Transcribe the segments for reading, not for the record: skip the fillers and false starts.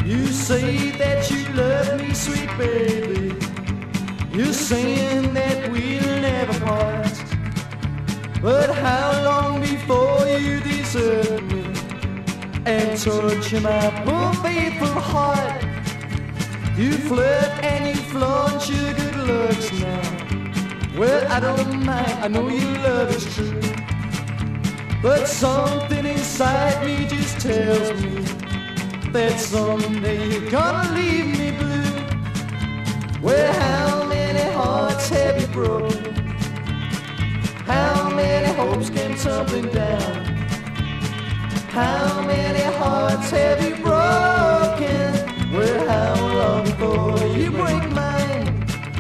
You say that you love me, sweet baby. You're saying that we'll never part. But how long before you desert me and torture my poor faithful heart? You flirt and you flaunt your good looks now. Well, I don't mind, I know your love is true. But something inside me just tells me that someday you're gonna leave me blue. Well, how many hearts have you broken? How many hopes came tumbling down? How many hearts have you broken? Well, how long before you break mine?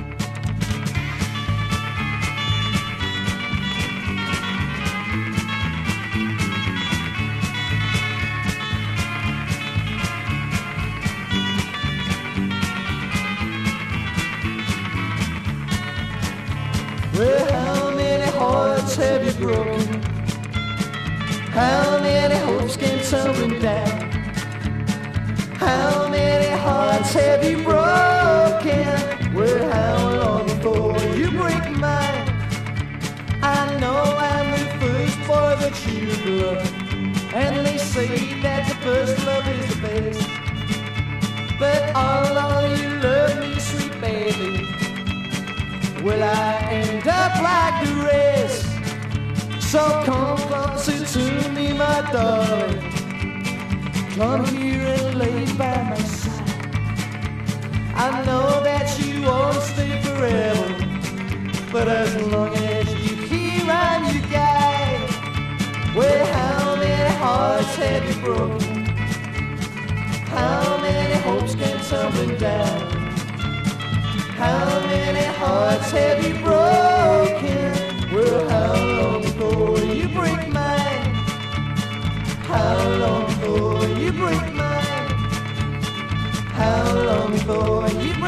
Well, how many hearts have you broken? How many hopes came tumbling down? How many hearts have you broken? Well, how long before you break mine? I know I'm the first boy that you love, and they say that the first love is the best. But although you love me, sweet baby, will I end up like the rest? So come closer to me, my darling. Come here and lay by my side. I know that you won't stay forever, but as long as you're here, I'm your guide. Well, how many hearts have you broken? How many hopes came tumbling down? How many hearts have you broken? Well, how long before you break mine? How long before you break mine? How long before you break mine?